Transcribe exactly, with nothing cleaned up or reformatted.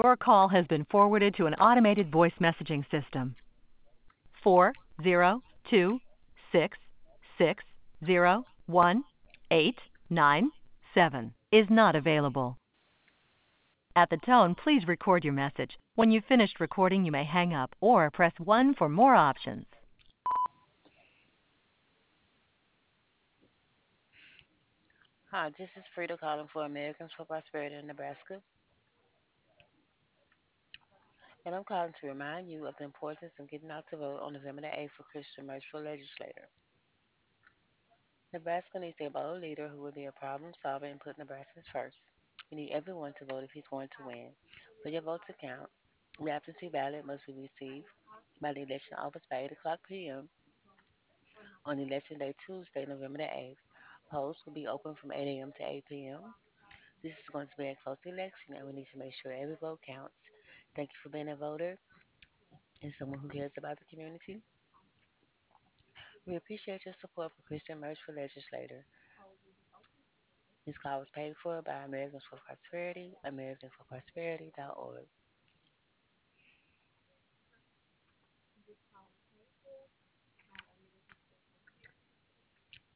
Your call has been forwarded to an automated voice messaging system. Four zero two six six zero one eight nine seven is not available. At the tone, please record your message. When you've finished recording, you may hang up or press one for more options. Hi, this is Frida calling for Americans for Prosperity in Nebraska, and I'm calling to remind you of the importance of getting out to vote on November the eighth for Christian Merch for Legislator. Nebraska needs a bold leader who will be a problem solver and put Nebraskans first. We need everyone to vote if he's going to win. For your vote to count, the absentee ballot must be received by the election office by eight o'clock p m on Election Day, Tuesday, November the eighth. Polls will be open from eight a m to eight p m This is going to be a close election, and we need to make sure every vote counts. Thank you for being a voter and someone who cares about the community. We appreciate your support for Christian Merch for Legislator. This call was paid for by Americans for Prosperity, americans for prosperity dot org.